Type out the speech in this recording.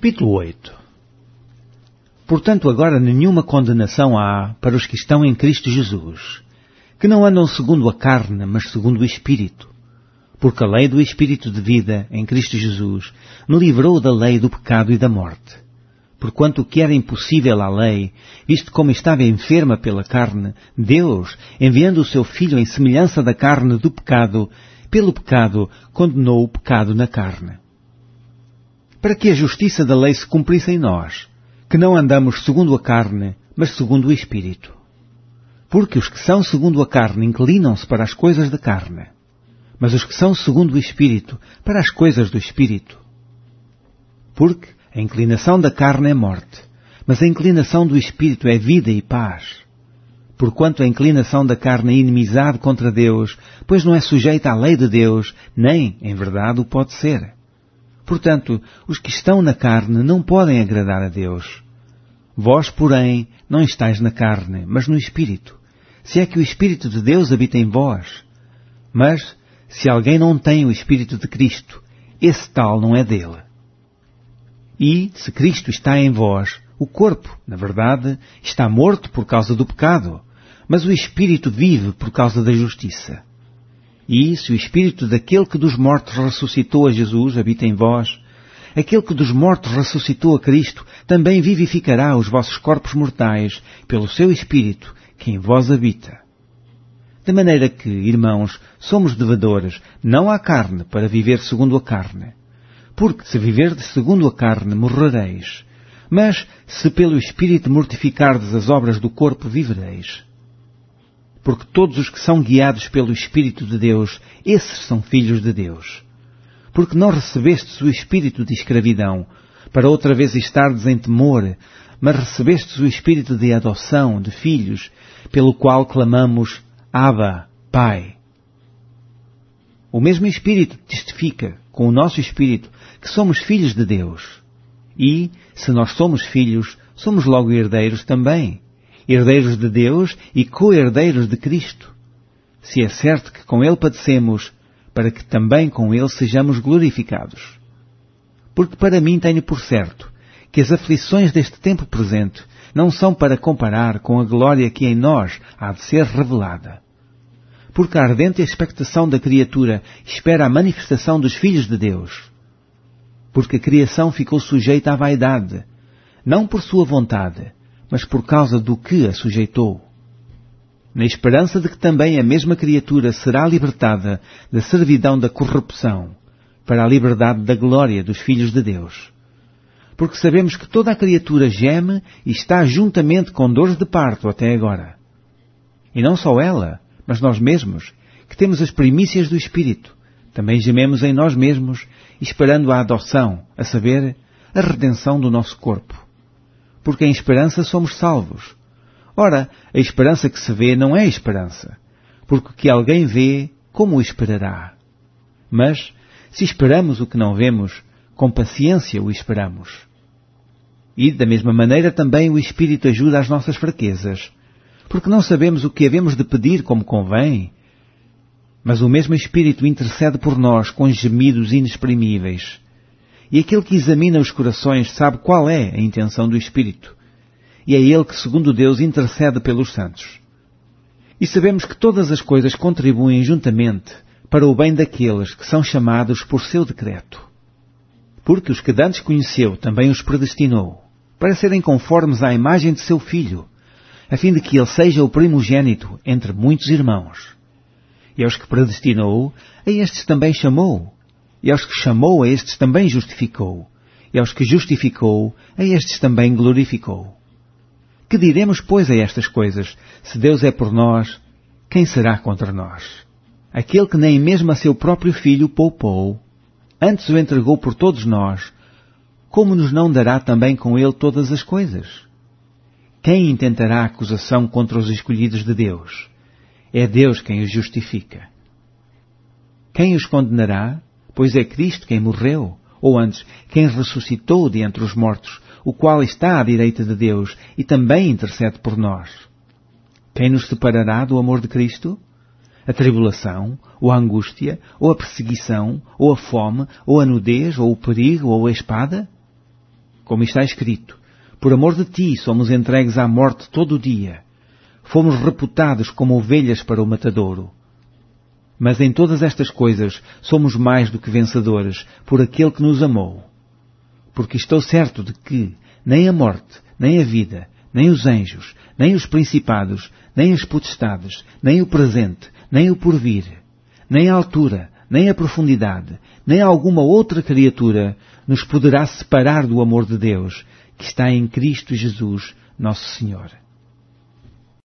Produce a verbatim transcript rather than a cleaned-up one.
Capítulo oito. Portanto, agora nenhuma condenação há para os que estão em Cristo Jesus, que não andam segundo a carne, mas segundo o Espírito. Porque a lei do Espírito de vida em Cristo Jesus me livrou da lei do pecado e da morte. Porquanto o que era impossível à lei, visto como estava enferma pela carne, Deus, enviando o seu Filho em semelhança da carne do pecado, pelo pecado condenou o pecado na carne. Para que a justiça da lei se cumprisse em nós, que não andamos segundo a carne, mas segundo o Espírito. Porque os que são segundo a carne inclinam-se para as coisas da carne, mas os que são segundo o Espírito, para as coisas do Espírito. Porque a inclinação da carne é morte, mas a inclinação do Espírito é vida e paz. Porquanto a inclinação da carne é inimizade contra Deus, pois não é sujeita à lei de Deus, nem, em verdade, o pode ser. Portanto, os que estão na carne não podem agradar a Deus. Vós, porém, não estáis na carne, mas no Espírito, se é que o Espírito de Deus habita em vós. Mas, se alguém não tem o Espírito de Cristo, esse tal não é dele. E, se Cristo está em vós, o corpo, na verdade, está morto por causa do pecado, mas o Espírito vive por causa da justiça. E, se o Espírito daquele que dos mortos ressuscitou a Jesus habita em vós, aquele que dos mortos ressuscitou a Cristo também vivificará os vossos corpos mortais pelo seu Espírito que em vós habita. De maneira que, irmãos, somos devedores, não à carne, para viver segundo a carne. Porque, se viverdes segundo a carne, morrereis. Mas, se pelo Espírito mortificardes as obras do corpo, vivereis. Porque todos os que são guiados pelo Espírito de Deus, esses são filhos de Deus. Porque não recebestes o espírito de escravidão, para outra vez estardes em temor, mas recebestes o espírito de adoção, de filhos, pelo qual clamamos, Abba, Pai. O mesmo Espírito testifica, com o nosso Espírito, que somos filhos de Deus. E, se nós somos filhos, somos logo herdeiros também. Herdeiros de Deus e co-herdeiros de Cristo. Se é certo que com Ele padecemos, para que também com Ele sejamos glorificados. Porque para mim tenho por certo que as aflições deste tempo presente não são para comparar com a glória que em nós há de ser revelada. Porque a ardente expectação da criatura espera a manifestação dos filhos de Deus. Porque a criação ficou sujeita à vaidade, não por sua vontade, mas por causa do que a sujeitou. Na esperança de que também a mesma criatura será libertada da servidão da corrupção, para a liberdade da glória dos filhos de Deus. Porque sabemos que toda a criatura geme e está juntamente com dores de parto até agora. E não só ela, mas nós mesmos, que temos as primícias do Espírito, também gememos em nós mesmos, esperando a adoção, a saber, a redenção do nosso corpo. Porque em esperança somos salvos. Ora, a esperança que se vê não é esperança, porque o que alguém vê, como o esperará? Mas, se esperamos o que não vemos, com paciência o esperamos. E, da mesma maneira, também o Espírito ajuda às nossas fraquezas, porque não sabemos o que havemos de pedir como convém, mas o mesmo Espírito intercede por nós com gemidos inexprimíveis. E aquele que examina os corações sabe qual é a intenção do Espírito. E é Ele que, segundo Deus, intercede pelos santos. E sabemos que todas as coisas contribuem juntamente para o bem daqueles que são chamados por seu decreto. Porque os que dantes conheceu também os predestinou, para serem conformes à imagem de seu Filho, a fim de que ele seja o primogênito entre muitos irmãos. E aos que predestinou, a estes também chamou. E aos que chamou, a estes também justificou. E aos que justificou, a estes também glorificou. Que diremos, pois, a estas coisas? Se Deus é por nós, quem será contra nós? Aquele que nem mesmo a seu próprio Filho poupou, antes o entregou por todos nós, como nos não dará também com ele todas as coisas? Quem intentará acusação contra os escolhidos de Deus? É Deus quem os justifica. Quem os condenará? Pois é Cristo quem morreu, ou antes, quem ressuscitou de entre os mortos, o qual está à direita de Deus e também intercede por nós. Quem nos separará do amor de Cristo? A tribulação, ou a angústia, ou a perseguição, ou a fome, ou a nudez, ou o perigo, ou a espada? como está escrito: por amor de ti somos entregues à morte todo o dia. Fomos reputados como ovelhas para o matadouro. Mas em todas estas coisas somos mais do que vencedores por aquele que nos amou. Porque estou certo de que nem a morte, nem a vida, nem os anjos, nem os principados, nem as potestades, nem o presente, nem o porvir, nem a altura, nem a profundidade, nem alguma outra criatura nos poderá separar do amor de Deus, que está em Cristo Jesus, nosso Senhor.